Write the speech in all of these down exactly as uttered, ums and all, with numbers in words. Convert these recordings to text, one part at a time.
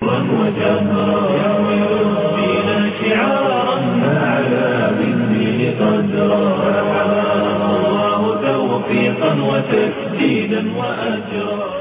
سرا وجهرا يحمل الدين شعارا فعلى بالدين قدرا فحماه الله توفيقا وتسديدا وأجرا.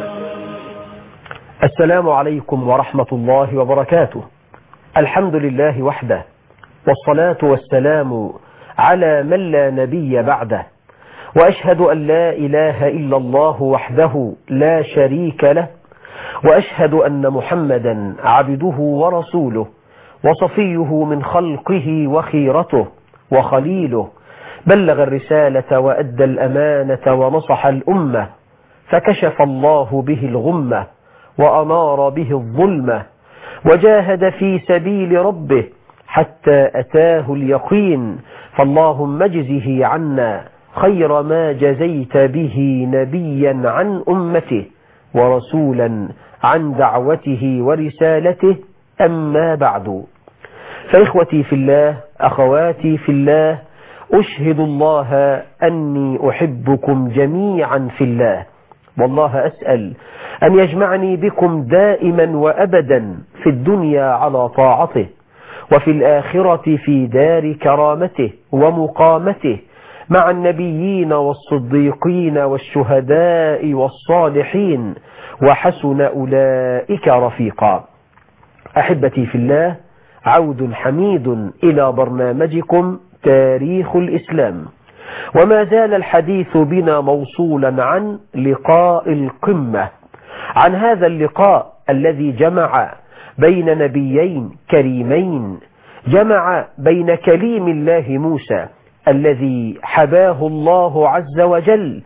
السلام عليكم ورحمة الله وبركاته. الحمد لله وحده، والصلاة والسلام على من لا نبي بعده، وأشهد أن لا إله إلا الله وحده لا شريك له، وأشهد أن محمدا عبده ورسوله وصفيه من خلقه وخيرته وخليله، بلغ الرسالة وأدى الأمانة ونصح الأمة، فكشف الله به الغمة وأنار به الظلمة، وجاهد في سبيل ربه حتى أتاه اليقين. فاللهم اجزه عنا خير ما جزيت به نبيا عن أمته ورسولا عن دعوته ورسالته. أما بعد، فإخوتي في الله، أخواتي في الله، أشهد الله أني أحبكم جميعا في الله، والله أسأل أن يجمعني بكم دائما وأبدا في الدنيا على طاعته، وفي الآخرة في دار كرامته ومقامته مع النبيين والصديقين والشهداء والصالحين، وحسن أولئك رفيقا. أحبتي في الله، عود حميد إلى برنامجكم تاريخ الإسلام، وما زال الحديث بنا موصولا عن لقاء القمة، عن هذا اللقاء الذي جمع بين نبيين كريمين، جمع بين كليم الله موسى الذي حباه الله عز وجل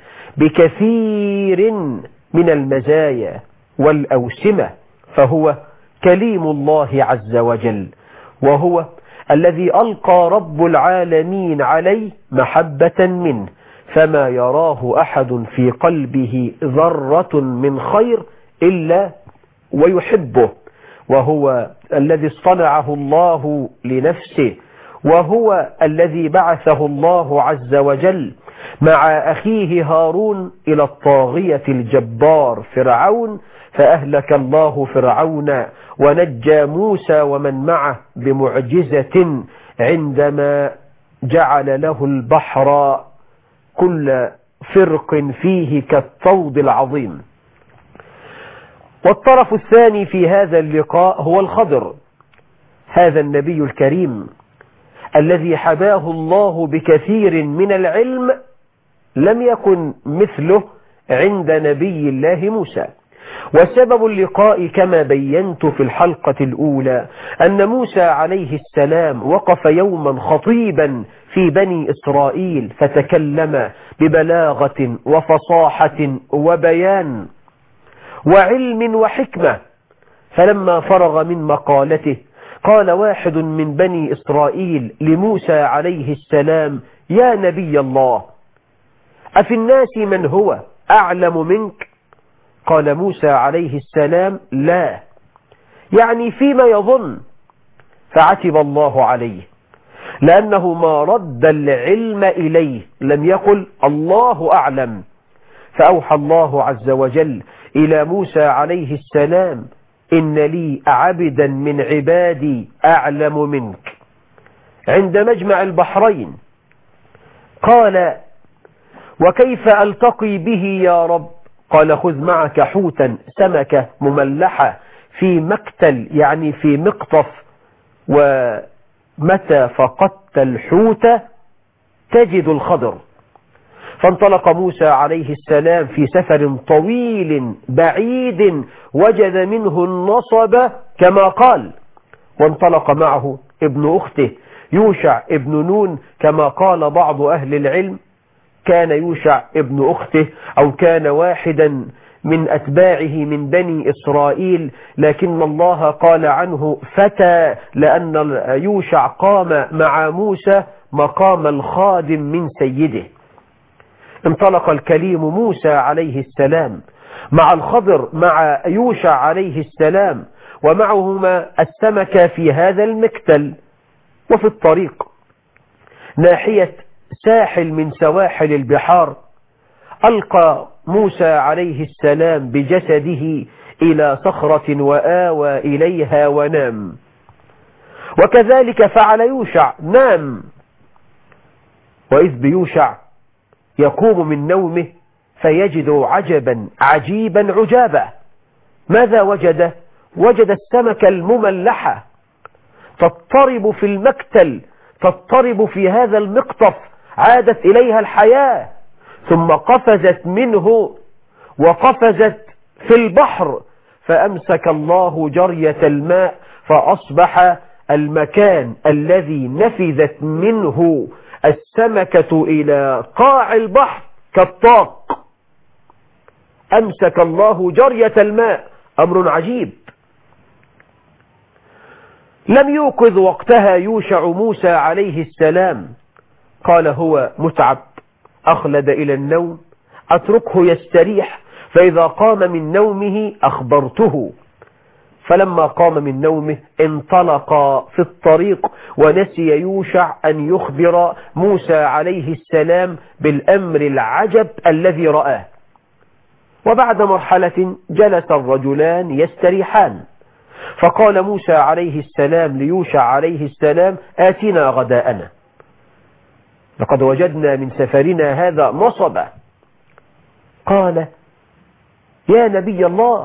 بكثير من المزايا والأوسمة، فهو كليم الله عز وجل، وهو الذي ألقى رب العالمين عليه محبة منه، فما يراه أحد في قلبه ذرة من خير إلا ويحبه، وهو الذي اصطنعه الله لنفسه، وهو الذي بعثه الله عز وجل مع أخيه هارون إلى الطاغية الجبار فرعون، فأهلك الله فرعون ونجى موسى ومن معه بمعجزة عندما جعل له البحر كل فرق فيه كالطود العظيم. والطرف الثاني في هذا اللقاء هو الخضر، هذا النبي الكريم الذي حباه الله بكثير من العلم لم يكن مثله عند نبي الله موسى. وسبب اللقاء كما بينت في الحلقة الأولى أن موسى عليه السلام وقف يوما خطيبا في بني إسرائيل، فتكلم ببلاغة وفصاحة وبيان وعلم وحكمة، فلما فرغ من مقالته قال واحد من بني إسرائيل لموسى عليه السلام: يا نبي الله، أفي الناس من هو أعلم منك؟ قال موسى عليه السلام: لا، يعني فيما يظن. فعتب الله عليه لأنه ما رد العلم إليه، لم يقل الله أعلم. فأوحى الله عز وجل إلى موسى عليه السلام: إن لي عبدا من عبادي أعلم منك. عند مجمع البحرين قال: وكيف ألتقي به يا رب؟ قال: خذ معك حوتا سمكة مملحة في مقتل، يعني في مقطف، ومتى فقدت الحوت تجد الخضر. فانطلق موسى عليه السلام في سفر طويل بعيد وجد منه النصب كما قال، وانطلق معه ابن أخته يوشع ابن نون كما قال بعض أهل العلم، كان يوشع ابن أخته أو كان واحدا من أتباعه من بني إسرائيل، لكن الله قال عنه فتى، لأن يوشع قام مع موسى مقام الخادم من سيده. انطلق الكليم موسى عليه السلام مع الخضر مع يوشع عليه السلام، ومعهما السمكة في هذا المكتل. وفي الطريق ناحية ساحل من سواحل البحار ألقى موسى عليه السلام بجسده إلى صخرة وآوى إليها ونام. وكذلك فعل يوشع، نام. وإذ بيوشع يقوم من نومه فيجد عجبا عجيبا عجابا. ماذا وجد؟ وجد السمكة المملحة تضطرب في المكتل، تضطرب في هذا المقطف، عادت إليها الحياة، ثم قفزت منه وقفزت في البحر، فأمسك الله جرية الماء فأصبح المكان الذي نفذت منه السمكة إلى قاع البحر كالطاق. أمسك الله جرية الماء، أمر عجيب. لم يوقظ وقتها يوشع موسى عليه السلام، قال هو متعب، أخلد إلى النوم، أتركه يستريح، فإذا قام من نومه أخبرته. فلما قام من نومه انطلق في الطريق، ونسي يوشع أن يخبر موسى عليه السلام بالأمر العجب الذي رآه. وبعد مرحلة جلس الرجلان يستريحان، فقال موسى عليه السلام ليوشع عليه السلام: آتنا غداءنا، لقد وجدنا من سفرنا هذا نصبا. قال: يا نبي الله،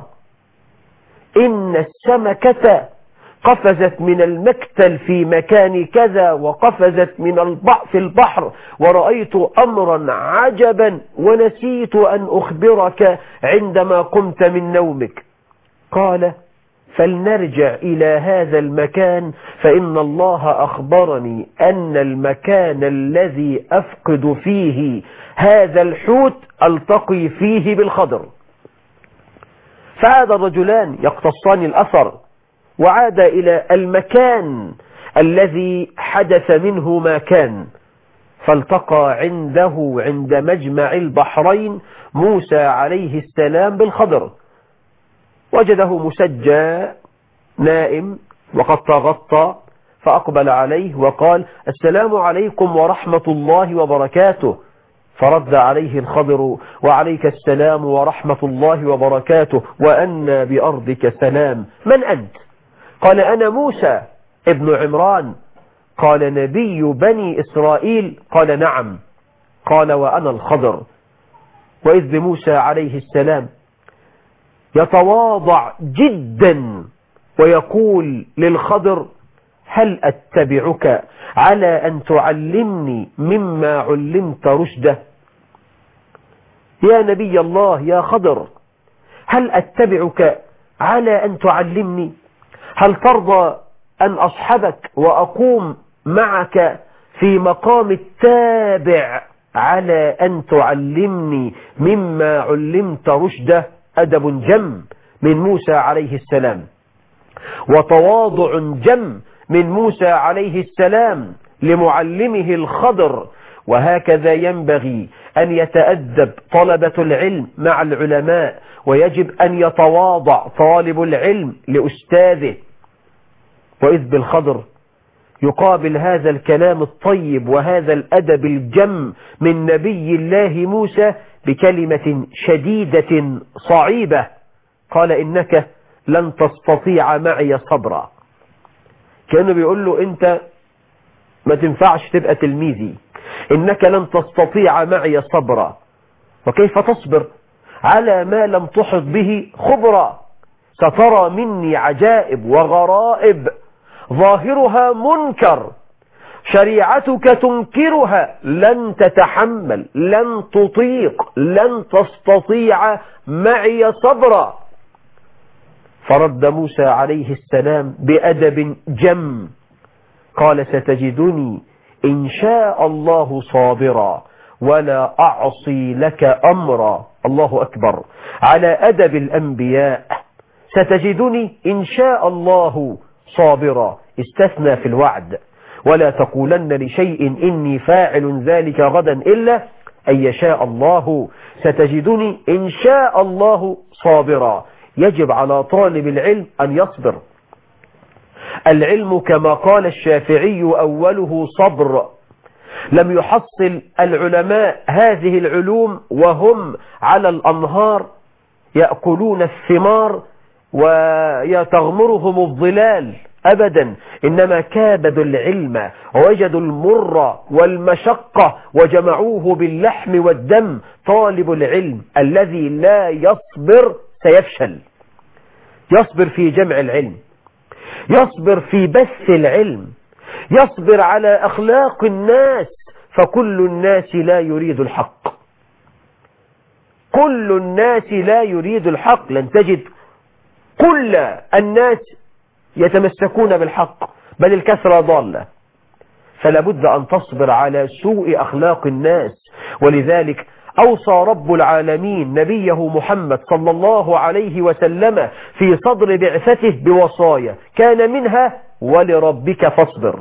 إن السمكة قفزت من المكتل في مكان كذا، وقفزت من البحر في البحر، ورأيت أمرا عجبا، ونسيت أن أخبرك عندما قمت من نومك. قال: فلنرجع إلى هذا المكان، فإن الله أخبرني أن المكان الذي أفقد فيه هذا الحوت ألتقي فيه بالخضر. فعاد الرجلان يقتصان الأثر، وعاد إلى المكان الذي حدث منه ما كان، فالتقى عنده عند مجمع البحرين موسى عليه السلام بالخضر، وجده مسجى نائم وقد تغطى، فأقبل عليه وقال: السلام عليكم ورحمة الله وبركاته. فرد عليه الخضر: وعليك السلام ورحمة الله وبركاته، وأن بأرضك سلام. من أنت؟ قال: أنا موسى ابن عمران. قال: نبي بني إسرائيل؟ قال: نعم. قال: وأنا الخضر. وإذ بموسى عليه السلام يتواضع جدا ويقول للخضر: هل أتبعك على أن تعلمني مما علمت رشده؟ يا نبي الله، يا خضر، هل أتبعك على أن تعلمني؟ هل ترضى أن أصحبك وأقوم معك في مقام التابع على أن تعلمني مما علمت رشده؟ أدب جم من موسى عليه السلام، وتواضع جم من موسى عليه السلام لمعلمه الخضر. وهكذا ينبغي أن يتأدب طلبة العلم مع العلماء، ويجب أن يتواضع طالب العلم لأستاذه. وإذ بالخضر يقابل هذا الكلام الطيب وهذا الأدب الجم من نبي الله موسى بكلمة شديدة صعيبة. قال: إنك لن تستطيع معي صبرا. كأنه بيقول له: أنت ما تنفعش تبقى تلميذي، إنك لن تستطيع معي صبرا. وكيف تصبر على ما لم تحط به خبرا؟ سترى مني عجائب وغرائب ظاهرها منكر، شريعتك تنكرها، لن تتحمل، لن تطيق، لن تستطيع معي صبرا. فرد موسى عليه السلام بأدب جم، قال: ستجدني إن شاء الله صابرا ولا أعصي لك أمرا. الله أكبر على أدب الأنبياء. ستجدني إن شاء الله صابرا، استثنى في الوعد: ولا تقولن لشيء إني فاعل ذلك غدا إلا أن يشاء الله. ستجدني إن شاء الله صابرا. يجب على طالب العلم أن يصبر. العلم كما قال الشافعي أوله صبر. لم يحصل العلماء هذه العلوم وهم على الأنهار يأكلون الثمار وتغمرهم الظلال، أبدا، إنما كابدوا العلم ووجدوا المر والمشقة وجمعوه باللحم والدم. طالب العلم الذي لا يصبر سيفشل. يصبر في جمع العلم، يصبر في بث العلم، يصبر على أخلاق الناس، فكل الناس لا يريد الحق. كل الناس لا يريد الحق. لن تجد كل الناس يتمسكون بالحق، بل الكثرة ضالة. فلا بد أن تصبر على سوء أخلاق الناس. ولذلك أوصى رب العالمين نبيه محمد صلى الله عليه وسلم في صدر بعثته بوصايا، كان منها ولربك فاصبر.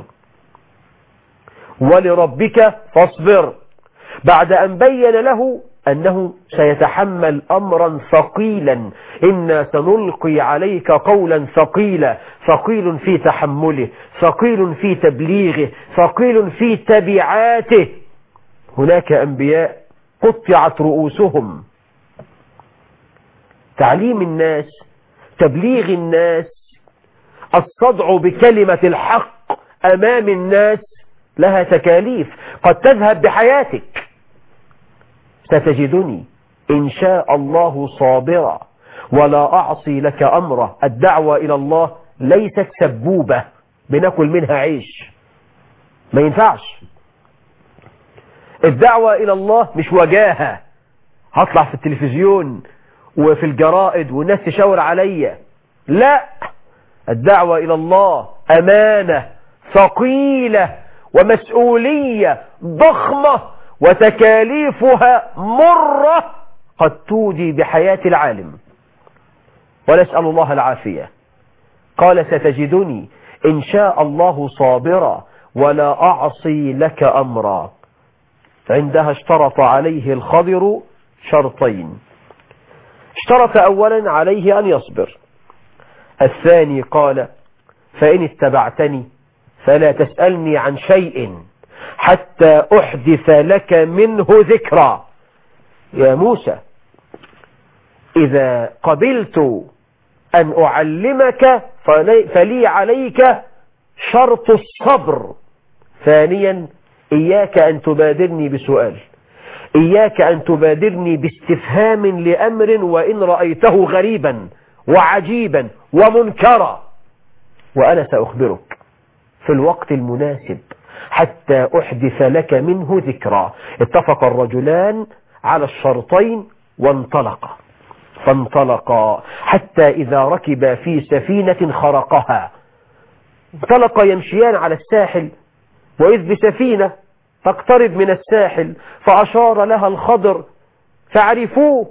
ولربك فاصبر، بعد أن بين له أنه سيتحمل أمرا ثقيلا. إنا سنلقي عليك قولا ثقيلا، ثقيل في تحمله، ثقيل في تبليغه، ثقيل في تبعاته. هناك أنبياء قطعت رؤوسهم. تعليم الناس، تبليغ الناس، الصدع بكلمة الحق أمام الناس لها تكاليف قد تذهب بحياتك. ستجدني إن شاء الله صابرا ولا أعصي لك أمره. الدعوة إلى الله ليست سبوبة بناكل منها عيش، ما ينفعش. الدعوة إلى الله مش وجاهة هطلع في التلفزيون وفي الجرائد والناس تشاور عليا. لا، الدعوة إلى الله أمانة ثقيلة ومسؤولية ضخمة وتكاليفها مرة قد تودي بحياة العالم، ونسأل الله العافية. قال ستجدني إن شاء الله صابرا ولا أعصي لك أمرا. عندها اشترط عليه الخضر شرطين. اشترط أولا عليه أن يصبر. الثاني قال فإن اتبعتني فلا تسألني عن شيء حتى أحدث لك منه ذكرى. يا موسى، إذا قبلت أن أعلمك فلي عليك شرط الصبر. ثانيا إياك أن تبادرني بسؤال، إياك أن تبادرني باستفهام لأمر وإن رأيته غريبا وعجيبا ومنكرا، وأنا سأخبرك في الوقت المناسب حتى أحدث لك منه ذكرى. اتفق الرجلان على الشرطين وانطلقا. فانطلقا حتى إذا ركبا في سفينة خرقها. انطلقا يمشيان على الساحل، وإذ بسفينة تقترب من الساحل، فأشار لها الخضر فعرفوه،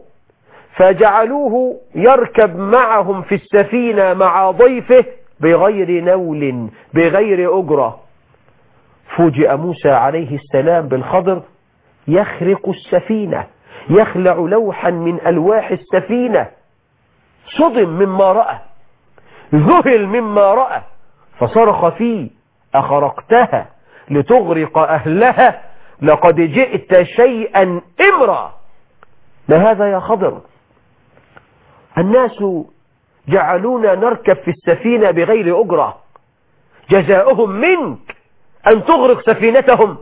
فجعلوه يركب معهم في السفينة مع ضيفه بغير نول بغير أجرة. فوجئ موسى عليه السلام بالخضر يخرق السفينة، يخلع لوحا من ألواح السفينة. صدم مما رأى، ذهل مما رأى، فصرخ فيه أخرقتها لتغرق أهلها لقد جئت شيئا إمرا. ما هذا يا خضر؟ الناس جعلونا نركب في السفينة بغير أجرة، جزاؤهم منك أن تغرق سفينتهم.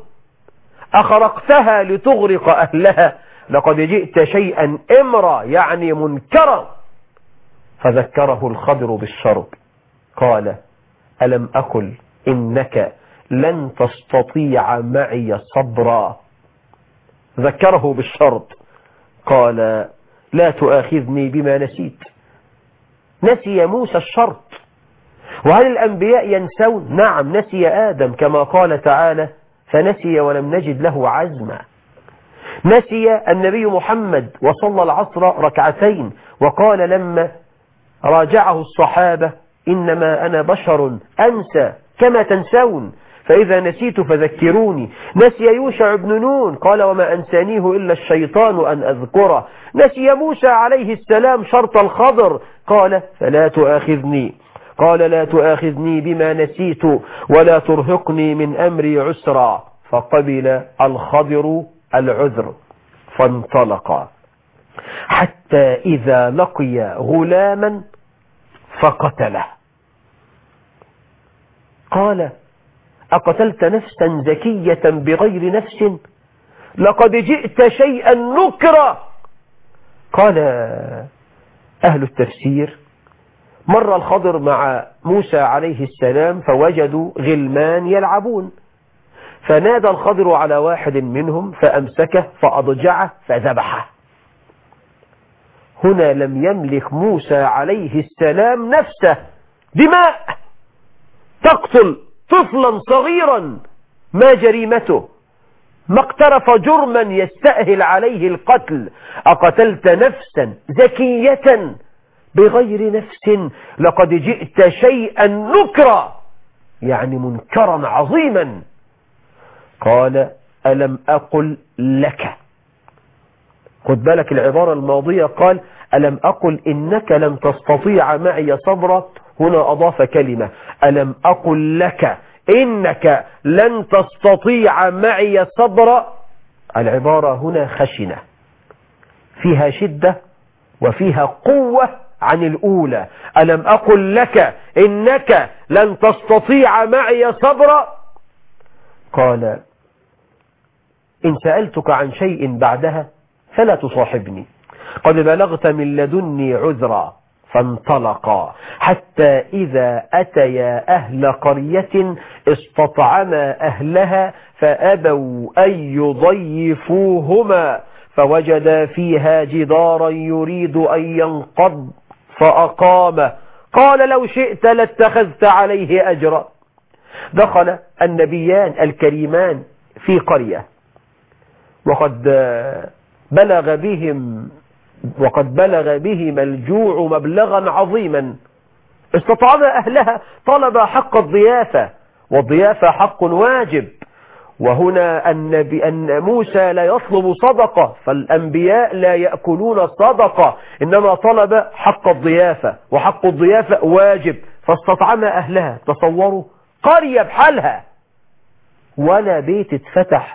أخرقتها لتغرق أهلها لقد جئت شيئا إمرا، يعني منكرا. فذكره الخضر بالشرط، قال ألم أقل إنك لن تستطيع معي صبرا. ذكره بالشرط، قال لا تؤاخذني بما نسيت. نسي موسى الشرط. وهل الأنبياء ينسون؟ نعم، نسي آدم كما قال تعالى فنسي ولم نجد له عزما. نسي النبي محمد وصلى العصر ركعتين وقال لما راجعه الصحابة إنما أنا بشر أنسى كما تنسون فإذا نسيت فذكروني. نسي يوشع بن نون قال وما أنسانيه إلا الشيطان أن أذكره. نسي موسى عليه السلام شرط الخضر، قال فلا تؤاخذني، قال لا تؤاخذني بما نسيت ولا ترهقني من أمري عسرا. فقبل الخضر العذر فانطلقا حتى إذا لقي غلاما فقتله. قال أقتلت نفسا زكية بغير نفس لقد جئت شيئا نكرا. قال أهل التفسير مر الخضر مع موسى عليه السلام فوجدوا غلمان يلعبون، فنادى الخضر على واحد منهم فأمسكه فأضجعه فذبحه. هنا لم يملك موسى عليه السلام نفسه، دماء تقتل طفلا صغيرا، ما جريمته؟ ما اقترف جرما يستأهل عليه القتل. أقتلت نفسا زكية بغير نفس لقد جئت شيئا نكرا، يعني منكرا عظيما. قال ألم أقل لك، خد بالك العبارة الماضية قال ألم أقل إنك لن تستطيع معي صبرا، هنا أضاف كلمة ألم أقل لك إنك لن تستطيع معي صبرا. العبارة هنا خشنة فيها شدة وفيها قوة عن الأولى. ألم أقل لك إنك لن تستطيع معي صبرا. قال إن سألتك عن شيء بعدها فلا تصاحبني، قد بلغت من لدني عذرا. فانطلقا حتى إذا أتيا أهل قرية استطعما أهلها فأبوا أن يضيفوهما فوجدا فيها جدارا يريد أن ينقض فأقامه. قال لو شئت لاتخذت عليه أجرا. دخل النبيان الكريمان في قرية وقد بلغ بهم وقد بلغ بهم الجوع مبلغا عظيما. استطعم أهلها طلب حق الضيافة، والضيافة حق واجب. وهنا النبي أن موسى لا يطلب صدقة، فالأنبياء لا يأكلون صدقة، إنما طلب حق الضيافة، وحق الضيافة واجب. فاستطعم أهلها. تصوروا قرية بحالها ولا بيت اتفتح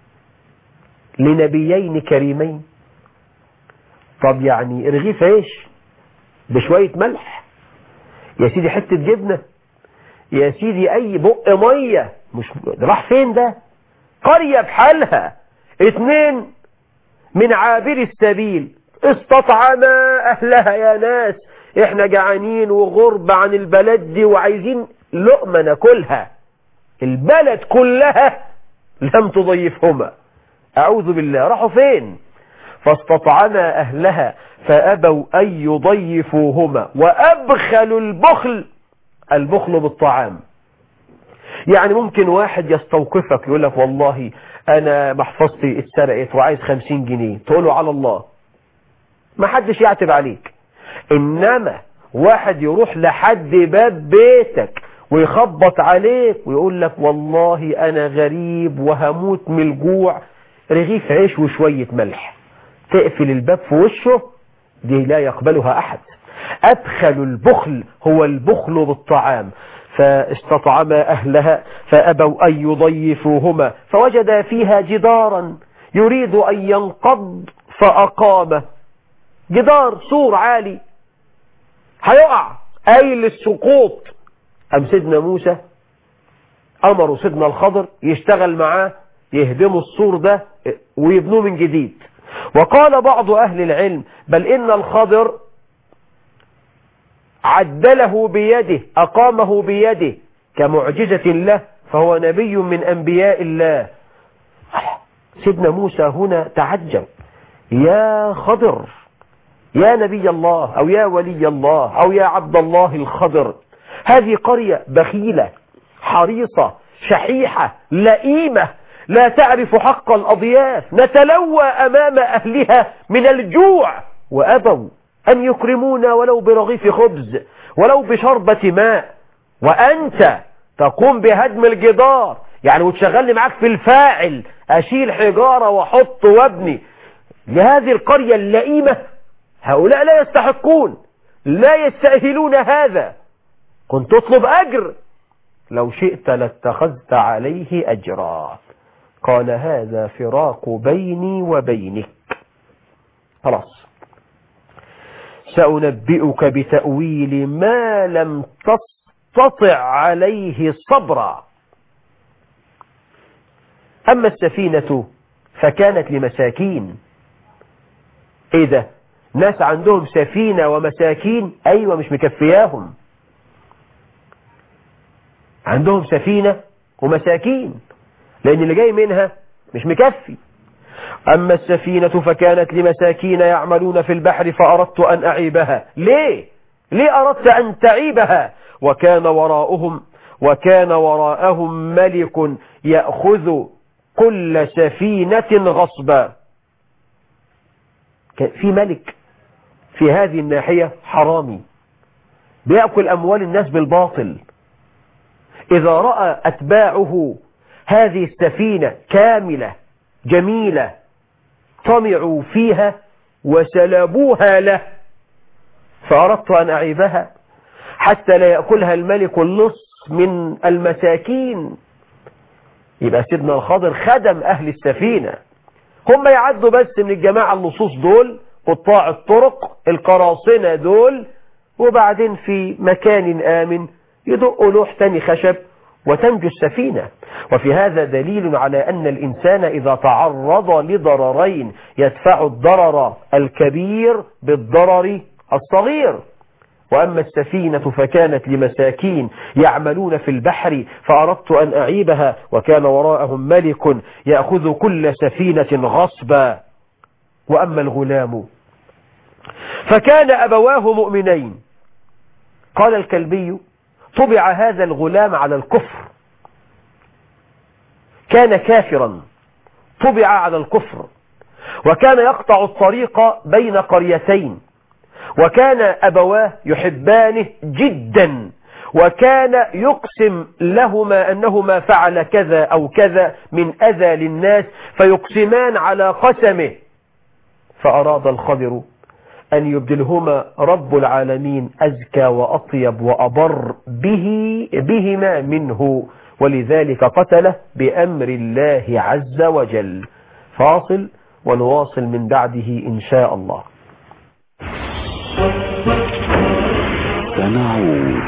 لنبيين كريمين. طب يعني رغيف عيش بشوية ملح، يا سيدي حتة جبنة، يا سيدي أي بق مية، مش راح فين ده؟ قرية بحالها، اتنين من عابر السبيل استطعما أهلها. يا ناس احنا جعانين وغرب عن البلد دي وعايزين لقمة ناكلها. البلد كلها لم تضيفهما، أعوذ بالله، راحوا فين؟ فاستطعما أهلها فأبوا أن يضيفوهما وأبخلوا البخل. البخل بالطعام، يعني ممكن واحد يستوقفك يقول لك والله أنا محفظتي اتسرقت وعايز خمسين جنيه، تقول له على الله، ما حدش يعتب عليك. إنما واحد يروح لحد باب بيتك ويخبط عليك ويقول لك والله أنا غريب وهموت من الجوع، رغيف عيش وشوية ملح، تقفل الباب في وشه، دي لا يقبلها أحد. أدخل البخل هو البخل بالطعام. فاستطعما أهلها فأبوا أن يضيفوهما فوجدا فيها جدارا يريد أن ينقض فأقامه. جدار سور عالي هيقع أي للسقوط. أم سيدنا موسى أمروا سيدنا الخضر يشتغل معاه يهدموا السور ده ويبنوه من جديد. وقال بعض أهل العلم بل إن الخضر عدله بيده، أقامه بيده كمعجزة له، فهو نبي من أنبياء الله. سيدنا موسى هنا تعجب، يا خضر، يا نبي الله أو يا ولي الله أو يا عبد الله الخضر، هذه قرية بخيلة حريصة شحيحة لئيمة لا تعرف حق الأضياف، نتلوى أمام أهلها من الجوع، وأبوا أن يكرمونا ولو برغيف خبز ولو بشربة ماء، وأنت تقوم بهدم الجدار، يعني وتشغلني معاك في الفاعل، أشيل حجارة وحط وابني لهذه القرية اللئيمة. هؤلاء لا يستحقون، لا يستأهلون هذا. كنت تطلب أجر، لو شئت لاتخذت عليه أجرا. قال هذا فراق بيني وبينك. خلاص سأنبئك بتأويل ما لم تستطع عليه صبرا. أما السفينة فكانت لمساكين. ايه ده؟ ناس عندهم سفينة ومساكين؟ ايوه، مش مكفياهم، عندهم سفينة ومساكين، لان اللي جاي منها مش مكفي. أما السفينة فكانت لمساكين يعملون في البحر فأردت أن أعيبها. ليه؟ ليه أردت أن تعيبها؟ وكان وراءهم وكان وراءهم ملك يأخذ كل سفينة غصبا. في ملك في هذه الناحية حرامي بيأكل أموال الناس بالباطل. إذا رأى أتباعه هذه السفينة كاملة جميلة طمعوا فيها وسلبوها له، فأردت أن أعيبها حتى لا يأكلها الملك النصف من المساكين. يبقى سيدنا الخضر خدم أهل السفينة، هم يعدوا بس من الجماعة اللصوص دول، قطاع الطرق القراصنة دول، وبعدين في مكان آمن يدقوا لوح تاني خشب وتنجو السفينة. وفي هذا دليل على أن الإنسان إذا تعرض لضررين يدفع الضرر الكبير بالضرر الصغير. وأما السفينة فكانت لمساكين يعملون في البحر فأردت أن أعيبها وكان وراءهم ملك يأخذ كل سفينة غصبا. وأما الغلام فكان أبواه مؤمنين. قال الكلبي طبع هذا الغلام على الكفر، كان كافرا طبع على الكفر، وكان يقطع الطريق بين قريتين، وكان أبواه يحبانه جدا، وكان يقسم لهما أنهما فعل كذا أو كذا من أذى للناس فيقسمان على قسمه. فأراد الخضر أن يبدلهما رب العالمين أزكى وأطيب وأبر به بهما منه، ولذلك قتله بأمر الله عز وجل. فاصل ونواصل من بعده إن شاء الله. سنعود.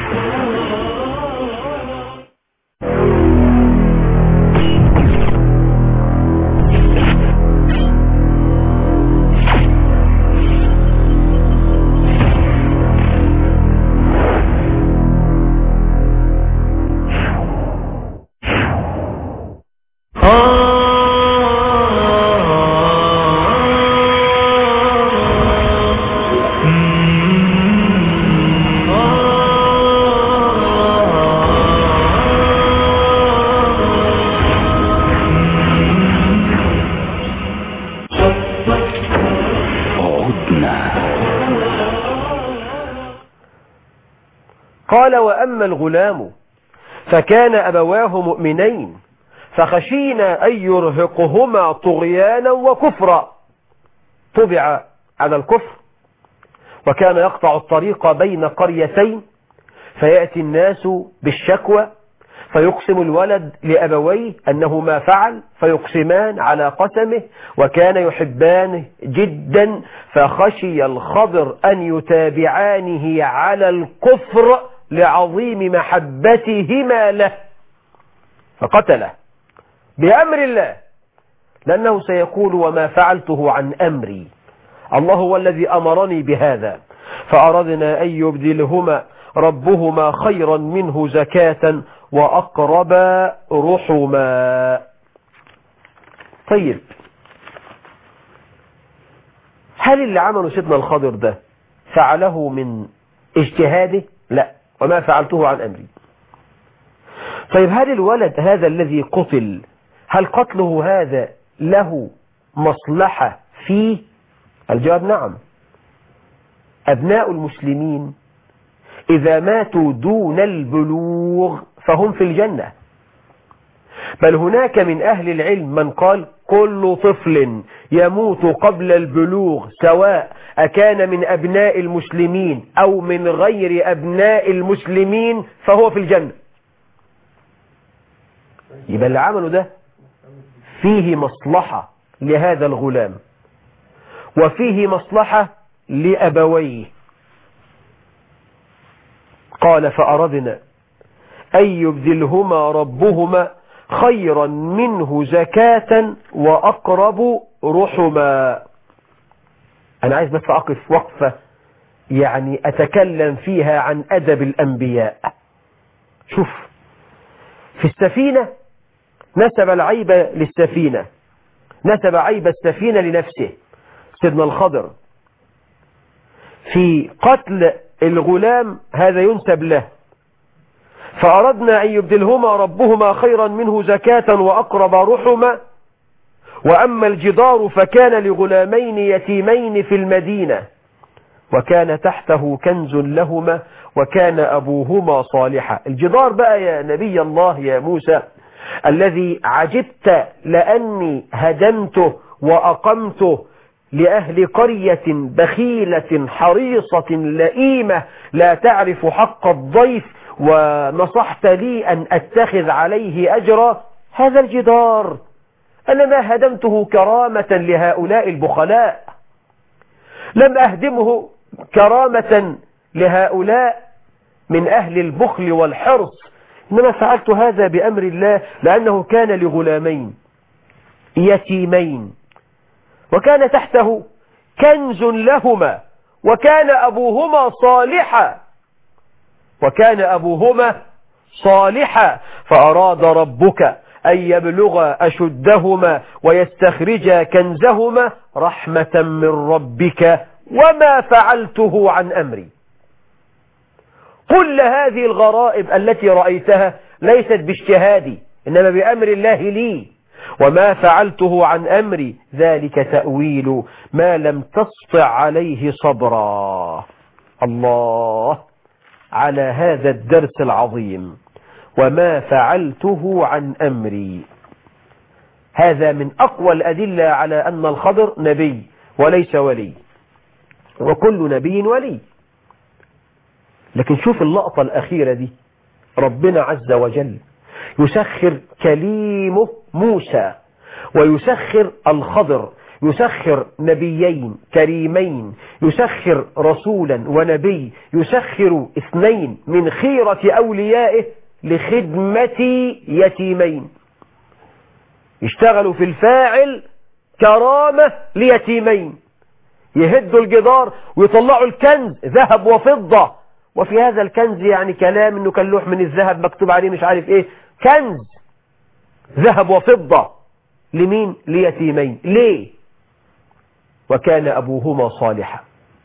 قال وأما الغلام فكان أبواه مؤمنين فخشينا أن يرهقهما طغيانا وكفرا. طبع على الكفر وكان يقطع الطريق بين قريتين، فيأتي الناس بالشكوى فيقسم الولد لأبويه أنه ما فعل، فيقسمان على قسمه، وكان يحبانه جدا، فخشي الخضر أن يتابعانه على الكفر لعظيم محبتهما له فقتله بأمر الله، لأنه سيقول وما فعلته عن أمري، الله هو الذي أمرني بهذا. فأردنا أن يبدلهما ربهما خيرا منه زكاة وأقرب رحما. طيب، هل اللي عمله سيدنا الخضر ده فعله من اجتهاده؟ لا، وما فعلته عن أمري. طيب، هل الولد هذا الذي قتل هل قتله هذا له مصلحة فيه؟ الجواب نعم. أبناء المسلمين إذا ماتوا دون البلوغ فهم في الجنة، بل هناك من أهل العلم من قال كل طفل يموت قبل البلوغ سواء أكان من أبناء المسلمين أو من غير أبناء المسلمين فهو في الجنة. يبقى اللي عمله ده فيه مصلحة لهذا الغلام وفيه مصلحة لأبويه، قال فأردنا أن يبدلهما ربهما خيرا منه زكاة وأقرب رحما. أنا عايز بس أقف وقفة يعني أتكلم فيها عن أدب الأنبياء. شوف، في السفينة نسب العيب للسفينة، نسب عيب السفينة لنفسه سيدنا الخضر. في قتل الغلام هذا ينسب له، فأردنا أن يبدلهما ربهما خيرا منه زكاة وأقرب رحما. وأما الجدار فكان لغلامين يتيمين في المدينة وكان تحته كنز لهما وكان أبوهما صالحا. الجدار بقى يا نبي الله يا موسى الذي عجبت لأني هدمته وأقمته لأهل قرية بخيلة حريصة لئيمة لا تعرف حق الضيف، ونصحت لي أن أتخذ عليه أجرا. هذا الجدار أنا ما هدمته كرامة لهؤلاء البخلاء، لم أهدمه كرامة لهؤلاء من أهل البخل والحرص، إنما فعلت هذا بأمر الله لأنه كان لغلامين يتيمين وكان تحته كنز لهما وكان أبوهما صالحا وكان أبوهما صالحا فأراد ربك أن يبلغ أشدهما ويستخرج كنزهما رحمة من ربك وما فعلته عن أمري. كل هذه الغرائب التي رأيتها ليست باجتهادي إنما بأمر الله لي، وما فعلته عن أمري ذلك تأويل ما لم تسطع عليه صبرا. الله على هذا الدرس العظيم، وما فعلته عن أمري. هذا من أقوى الأدلة على أن الخضر نبي وليس ولي، وكل نبي ولي. لكن شوف اللقطة الأخيرة دي، ربنا عز وجل يسخر كليمه موسى ويسخر الخضر، يسخر نبيين كريمين، يسخر رسولا ونبي، يسخر اثنين من خيرة أوليائه لخدمة يتيمين، يشتغلوا في الفاعل كرامة ليتيمين، يهدوا الجدار ويطلعوا الكنز ذهب وفضة، وفي هذا الكنز يعني كلام انه كان لوح من الذهب مكتوب عليه مش عارف ايه، كنز ذهب وفضة لمين؟ ليتيمين. ليه؟ وكان أبوهما صالحا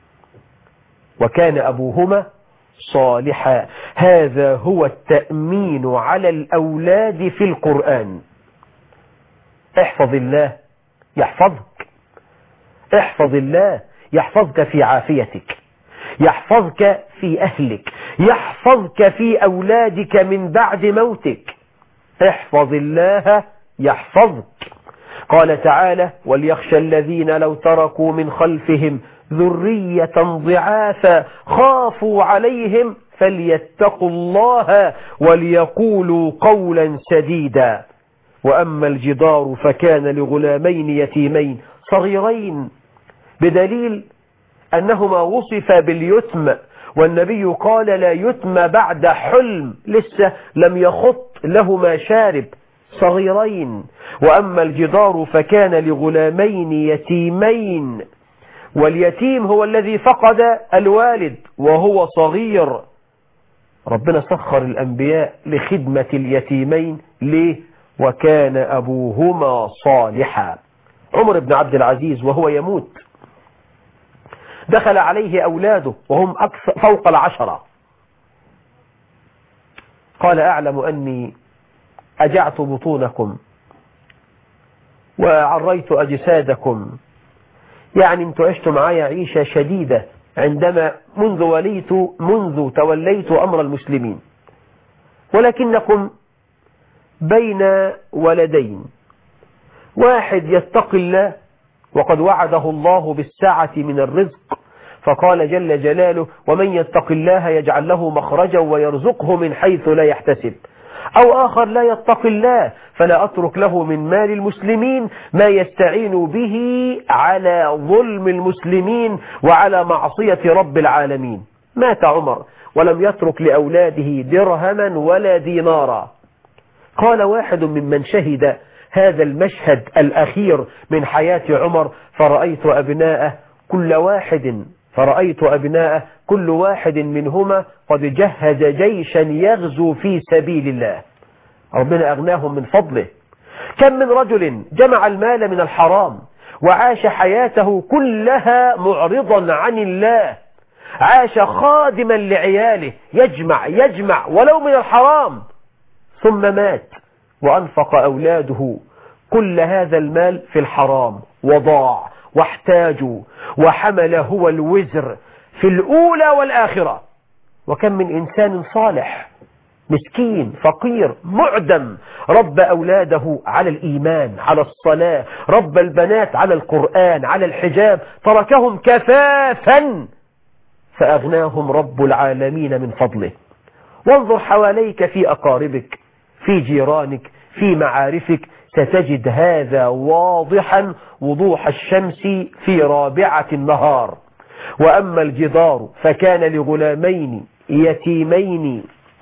وكان أبوهما صالحا. هذا هو التأمين على الأولاد في القرآن. احفظ الله يحفظك، احفظ الله يحفظك في عافيتك، يحفظك في أهلك، يحفظك في أولادك من بعد موتك. احفظ الله يحفظك. قال تعالى: وليخشى الذين لو تركوا من خلفهم ذرية ضعافا خافوا عليهم فليتقوا الله وليقولوا قولا سديدا. وأما الجدار فكان لغلامين يتيمين صغيرين، بدليل أنهما وصفا باليتم، والنبي قال: لا يتم بعد حلم، لسه لم يخط لهما شارب، صغيرين. وأما الجدار فكان لغلامين يتيمين، واليتيم هو الذي فقد الوالد وهو صغير. ربنا سخر الأنبياء لخدمة اليتيمين. ليه؟ وكان أبوهما صالحا. عمر بن عبد العزيز وهو يموت دخل عليه أولاده وهم أكثر فوق العشرة، قال: أعلم أني أجعت بطونكم وعريت أجسادكم، يعني انتوا عشتوا معايا عيشة شديدة عندما منذ وليت منذ توليت أمر المسلمين، ولكنكم بين ولدين، واحد يتقي الله وقد وعده الله بالسعة من الرزق، فقال جل جلاله: ومن يتق الله يجعل له مخرجا ويرزقه من حيث لا يحتسب. أو آخر لا يتق الله فلا أترك له من مال المسلمين ما يستعين به على ظلم المسلمين وعلى معصية رب العالمين. مات عمر ولم يترك لأولاده درهما ولا دينارا. قال واحد ممن شهد هذا المشهد الأخير من حياة عمر: فرأيت أبناءه كل واحد فرأيت أبناءه كل واحد منهما قد جهز جيشا يغزو في سبيل الله. ربنا أغناهم من فضله. كم من رجل جمع المال من الحرام وعاش حياته كلها معرضا عن الله، عاش خادما لعياله، يجمع يجمع ولو من الحرام، ثم مات وأنفق أولاده كل هذا المال في الحرام وضاع واحتاجوا وحمل هو الوزر في الأولى والآخرة. وكم من إنسان صالح مسكين فقير معدم رب أولاده على الإيمان على الصلاة، رب البنات على القرآن على الحجاب، تركهم كفافا فأغناهم رب العالمين من فضله. وانظر حواليك في أقاربك، في جيرانك، في معارفك، ستجد هذا واضحا وضوح الشمس في رابعة النهار. وأما الجدار فكان لغلامين يتيمين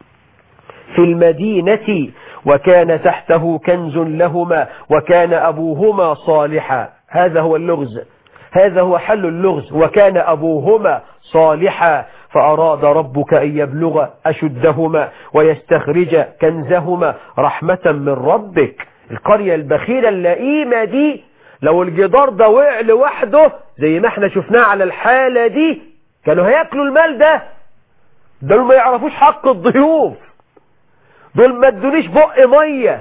في المدينة وكان تحته كنز لهما وكان أبوهما صالحا. هذا هو اللغز، هذا هو حل اللغز. وكان أبوهما صالحا فأراد ربك أن يبلغ أشدهما ويستخرج كنزهما رحمة من ربك. القرية البخيلة اللئيمة دي لو الجدار ده وقع لوحده زي ما احنا شفناه على الحالة دي كانوا هياكلوا المال ده. دول ما يعرفوش حق الضيوف، دول ما ادونيش بق مية.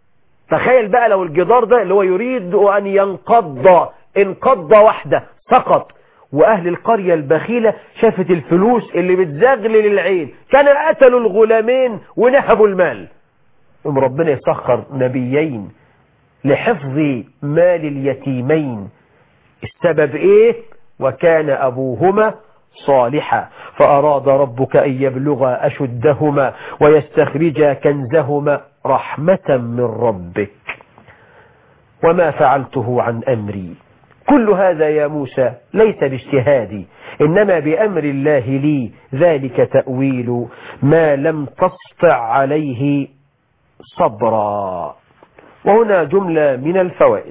تخيل بقى لو الجدار ده اللي هو يريد أن ينقض انقض واحدة سقط، وأهل القرية البخيلة شافت الفلوس اللي بتزغلل العين، كانوا قتلوا الغلامين ونهبوا المال. ام ربنا يسخر نبيين لحفظ مال اليتيمين. السبب ايه؟ وكان أبوهما صالحا فأراد ربك أن يبلغ أشدهما ويستخرج كنزهما رحمة من ربك وما فعلته عن أمري. كل هذا يا موسى ليس باجتهادي إنما بأمر الله لي، ذلك تأويل ما لم تسطع عليه صبرا. وهنا جملة من الفوائد.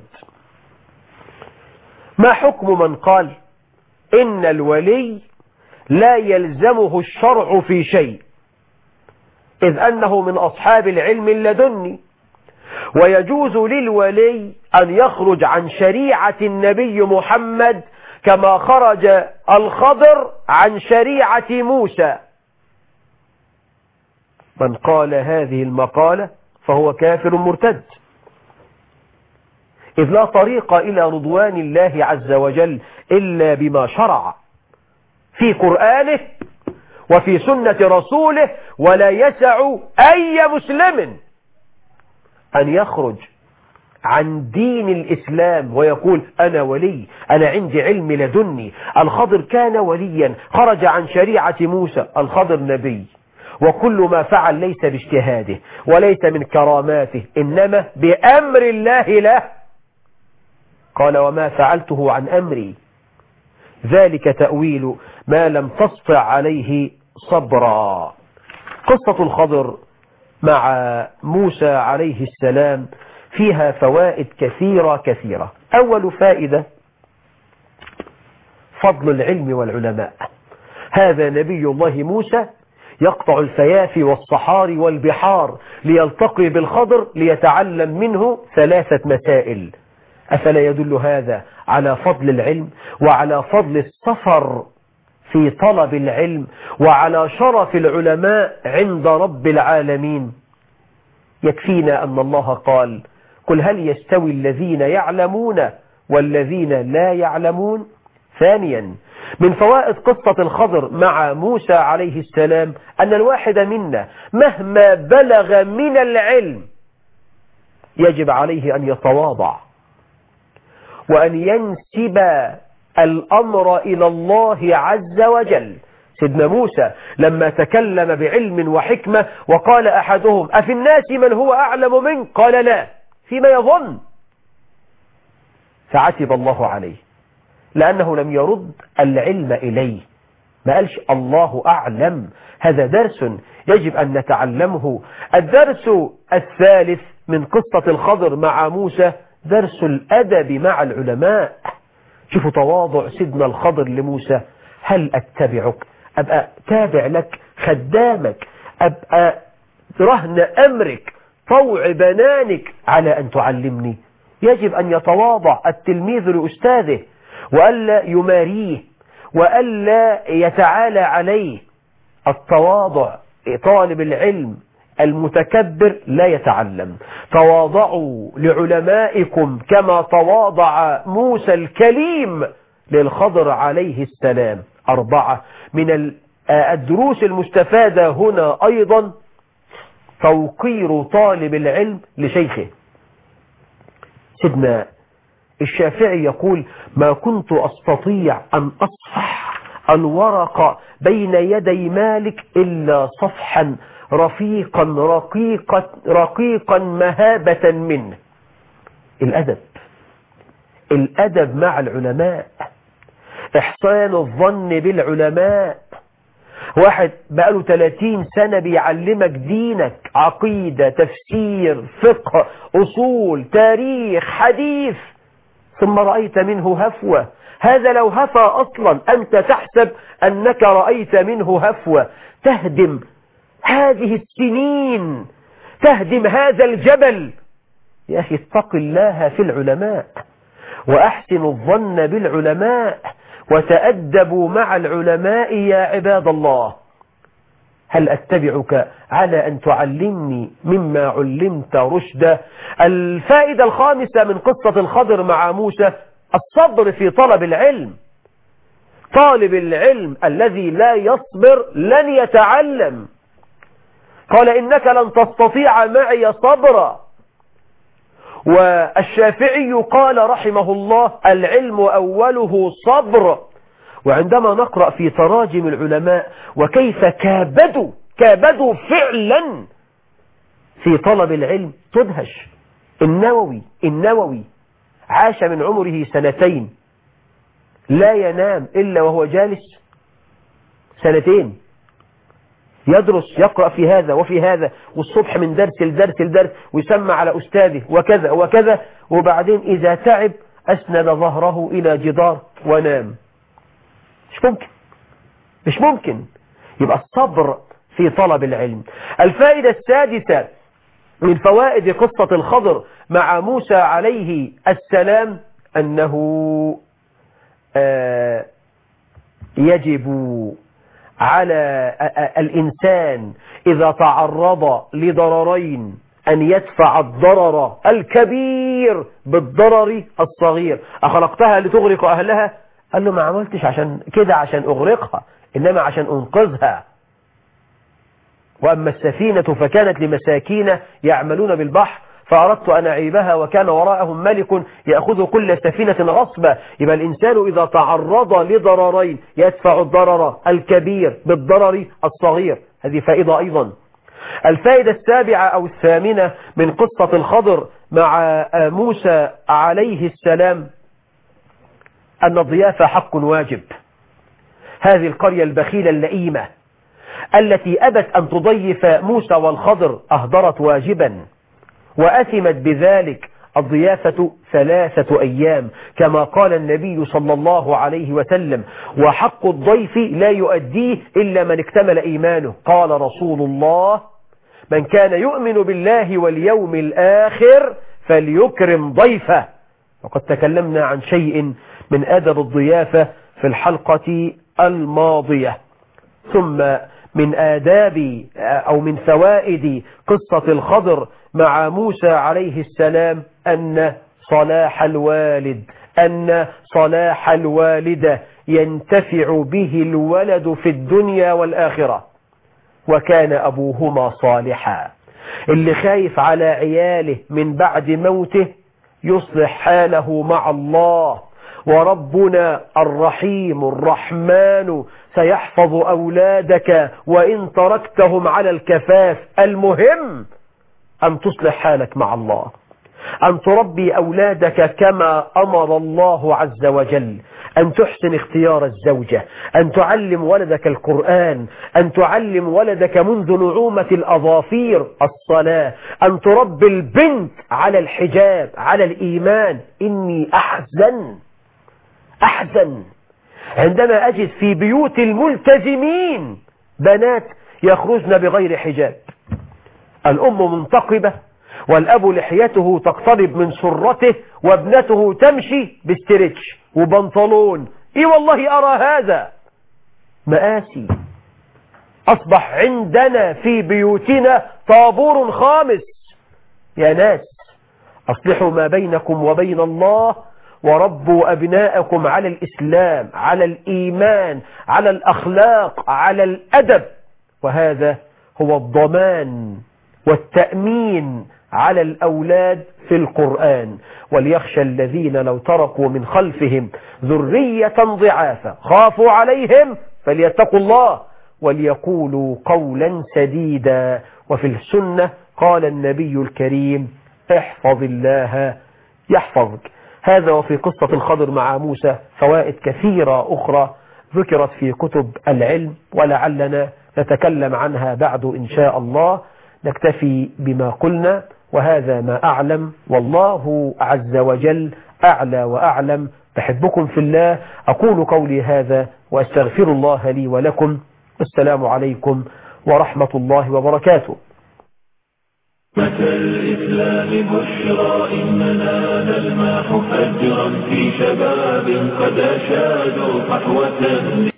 ما حكم من قال إن الولي لا يلزمه الشرع في شيء إذ أنه من أصحاب العلم اللدني، ويجوز للولي أن يخرج عن شريعة النبي محمد كما خرج الخضر عن شريعة موسى؟ من قال هذه المقالة فهو كافر مرتد، إذ لا طريق إلى رضوان الله عز وجل إلا بما شرع في قرآنه وفي سنة رسوله، ولا يسع أي مسلم أن يخرج عن دين الإسلام ويقول أنا ولي، أنا عندي علم لدني. الخضر كان وليا خرج عن شريعة موسى، الخضر نبي، وكل ما فعل ليس باجتهاده وليس من كراماته إنما بأمر الله له. قال وما فعلته عن أمري ذلك تأويل ما لم تسطع عليه صبرا. قصة الخضر مع موسى عليه السلام فيها فوائد كثيرة كثيرة. أول فائدة فضل العلم والعلماء. هذا نبي الله موسى يقطع الفيافي والصحاري والبحار ليلتقي بالخضر ليتعلم منه ثلاثة مسائل. أفلا يدل هذا على فضل العلم وعلى فضل السفر في طلب العلم وعلى شرف العلماء عند رب العالمين؟ يكفينا أن الله قال قل هل يستوي الذين يعلمون والذين لا يعلمون. ثانيا من فوائد قصة الخضر مع موسى عليه السلام أن الواحد منا مهما بلغ من العلم يجب عليه أن يتواضع وأن ينسب الأمر إلى الله عز وجل. سيدنا موسى لما تكلم بعلم وحكمة وقال أحدهم أفي الناس من هو أعلم منك؟ قال لا، فيما يظن. فعتب الله عليه لأنه لم يرد العلم إليه، ما قالش الله أعلم. هذا درس يجب أن نتعلمه. الدرس الثالث من قصة الخضر مع موسى درس الأدب مع العلماء. شوفوا تواضع سيدنا الخضر لموسى. هل أتبعك؟ أبقى تابع لك، خدامك، أبقى رهن أمرك، طوع بنانك على أن تعلمني. يجب أن يتواضع التلميذ لأستاذه، وألا يماريه، وألا يتعالى عليه. التواضع، طالب العلم المتكبر لا يتعلم. تواضعوا لعلمائكم كما تواضع موسى الكليم للخضر عليه السلام. أربعة من الدروس المستفادة هنا أيضا توقير طالب العلم لشيخه. سيدنا الشافعي يقول: ما كنت أستطيع أن أصفح الورق بين يدي مالك إلا صفحا رفيقا رقيقا, رقيقا مهابة منه. الأدب، الأدب مع العلماء، إحسان الظن بالعلماء. واحد بقاله ثلاثين سنة بيعلمك دينك، عقيدة، تفسير، فقه، أصول، تاريخ، حديث، ثم رأيت منه هفوة. هذا لو هفى أصلا أنت تحسب أنك رأيت منه هفوة. تهدم هذه السنين، تهدم هذا الجبل. يا أخي اتق الله في العلماء، وأحسن الظن بالعلماء، وتأدبوا مع العلماء يا عباد الله. هل أتبعك على أن تعلمني مما علمت رشدا؟ الفائدة الخامسة من قصة الخضر مع موسى الصبر في طلب العلم. طالب العلم الذي لا يصبر لن يتعلم. قال: إنك لن تستطيع معي صبرا. والشافعي قال رحمه الله: العلم أوله صبر. وعندما نقرأ في تراجم العلماء وكيف كابدوا كابدوا فعلا في طلب العلم تدهش. النووي النووي عاش من عمره سنتين لا ينام إلا وهو جالس، سنتين يدرس، يقرأ في هذا وفي هذا، والصبح من درس لدرس لدرس، ويسمع على أستاذه وكذا وكذا، وبعدين إذا تعب أسند ظهره إلى جدار ونام. مش ممكن، مش ممكن. يبقى الصبر في طلب العلم. الفائدة السادسة من فوائد قصة الخضر مع موسى عليه السلام أنه آه يجب على الإنسان إذا تعرض لضررين أن يدفع الضرر الكبير بالضرر الصغير. أخلقتها لتغرق أهلها؟ قال له: ما عملتش عشان كده عشان أغرقها، إنما عشان أنقذها. وأما السفينة فكانت لمساكين يعملون بالبحر فأردت أن أعيبها وكان وراءهم ملك يأخذ كل سفينة غصبا. يبقى الإنسان إذا تعرض لضررين يدفع الضرر الكبير بالضرر الصغير. هذه فائدة أيضا. الفائدة السابعة أو الثامنة من قصة الخضر مع موسى عليه السلام أن الضيافة حق واجب. هذه القرية البخيلة اللئيمة التي أبت أن تضيف موسى والخضر أهدرت واجبا وأثمت بذلك. الضيافة ثلاثة أيام كما قال النبي صلى الله عليه وسلم: وحق الضيف لا يؤديه إلا من اكتمل إيمانه. قال رسول الله: من كان يؤمن بالله واليوم الآخر فليكرم ضيفه. وقد تكلمنا عن شيء من أدب الضيافة في الحلقة الماضية. ثم من آداب أو من فوائد قصة الخضر مع موسى عليه السلام أن صلاح الوالد أن صلاح الوالدة ينتفع به الولد في الدنيا والآخرة. وكان أبوهما صالحا. اللي خايف على عياله من بعد موته يصلح حاله مع الله، وربنا الرحيم الرحمن سيحفظ أولادك وإن تركتهم على الكفاف. المهم أن تصلح حالك مع الله. أن تربي أولادك كما أمر الله عز وجل، أن تحسن اختيار الزوجة، أن تعلم ولدك القرآن، أن تعلم ولدك منذ نعومة الأظافير الصلاة، أن تربي البنت على الحجاب، على الإيمان. إني أحزن أحزن عندما أجد في بيوت الملتزمين بنات يخرجن بغير حجاب، الأم منتقبة والأب لحيته تقترب من سرته وابنته تمشي باسترتش وبنطلون. إيه والله أرى هذا مآسي. أصبح عندنا في بيوتنا طابور خامس. يا ناس أصلحوا ما بينكم وبين الله، وربوا أبناءكم على الإسلام، على الإيمان، على الأخلاق، على الأدب، وهذا هو الضمان والتأمين على الأولاد في القرآن. وليخشى الذين لو تركوا من خلفهم ذرية ضعافا خافوا عليهم فليتقوا الله وليقولوا قولا سديدا. وفي السنة قال النبي الكريم: احفظ الله يحفظك. هذا وفي قصة الخضر مع موسى فوائد كثيرة أخرى ذكرت في كتب العلم، ولعلنا نتكلم عنها بعد إن شاء الله. نكتفي بما قلنا، وهذا ما أعلم، والله عز وجل أعلى وأعلم. بحبكم في الله، أقول قولي هذا وأستغفر الله لي ولكم. السلام عليكم ورحمة الله وبركاته. متى الإسلام بشرى إننا نلمح فجرا في شباب قد أشادوا صحوة